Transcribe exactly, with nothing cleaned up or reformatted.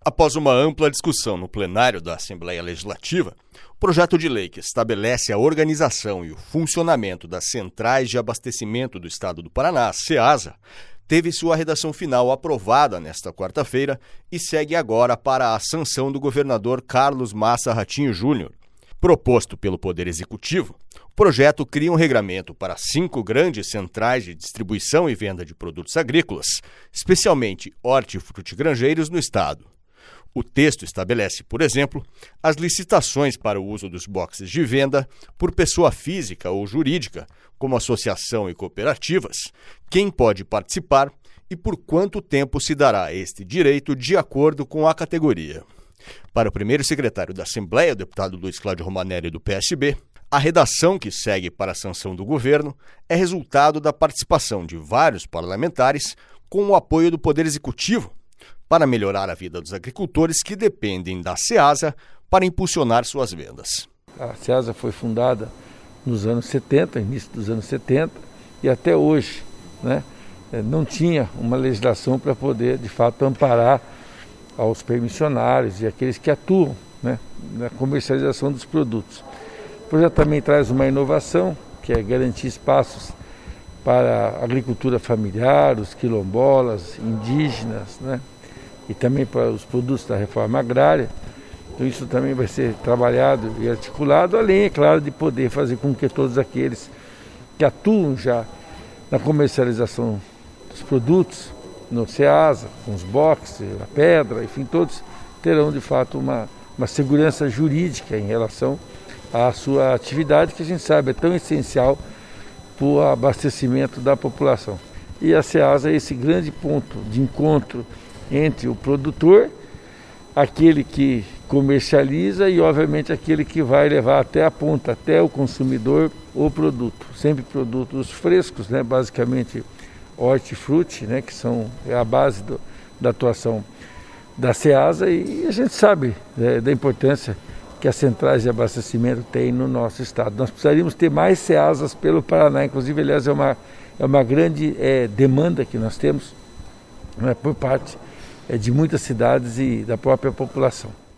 Após uma ampla discussão no plenário da Assembleia Legislativa, o projeto de lei que estabelece a organização e o funcionamento das Centrais de Abastecimento do Estado do Paraná, CEASA, teve sua redação final aprovada nesta quarta-feira e segue agora para a sanção do governador Carlos Massa Ratinho Júnior. Proposto pelo Poder Executivo, o projeto cria um regramento para cinco grandes centrais de distribuição e venda de produtos agrícolas, especialmente hortifrutigranjeiros no estado. O texto estabelece, por exemplo, as licitações para o uso dos boxes de venda por pessoa física ou jurídica, como associação e cooperativas, quem pode participar e por quanto tempo se dará este direito de acordo com a categoria. Para o primeiro secretário da Assembleia, o deputado Luiz Cláudio Romanelli, do P S B, a redação que segue para a sanção do governo é resultado da participação de vários parlamentares com o apoio do Poder Executivo, para melhorar a vida dos agricultores que dependem da CEASA para impulsionar suas vendas. A CEASA foi fundada nos anos setenta, início dos anos setenta, e até hoje, né, não tinha uma legislação para poder, de fato, amparar aos permissionários e aqueles que atuam, né, na comercialização dos produtos. O projeto também traz uma inovação, que é garantir espaços para a agricultura familiar, os quilombolas, indígenas, né, e também para os produtos da reforma agrária. Então isso também vai ser trabalhado e articulado, além, é claro, de poder fazer com que todos aqueles que atuam já na comercialização dos produtos, no CEASA, com os boxes, a pedra, enfim, todos terão de fato uma, uma segurança jurídica em relação à sua atividade, que a gente sabe é tão essencial para o abastecimento da população. E a CEASA é esse grande ponto de encontro entre o produtor, aquele que comercializa e, obviamente, aquele que vai levar até a ponta, até o consumidor, o produto. Sempre produtos frescos, né? Basicamente hortifruti, né? Que são é a base do, da atuação da CEASA, e a gente sabe é, da importância que as centrais de abastecimento têm no nosso estado. Nós precisaríamos ter mais CEASAs pelo Paraná, inclusive, aliás, é uma, é uma grande é, demanda que nós temos, né, por parte é, de muitas cidades e da própria população.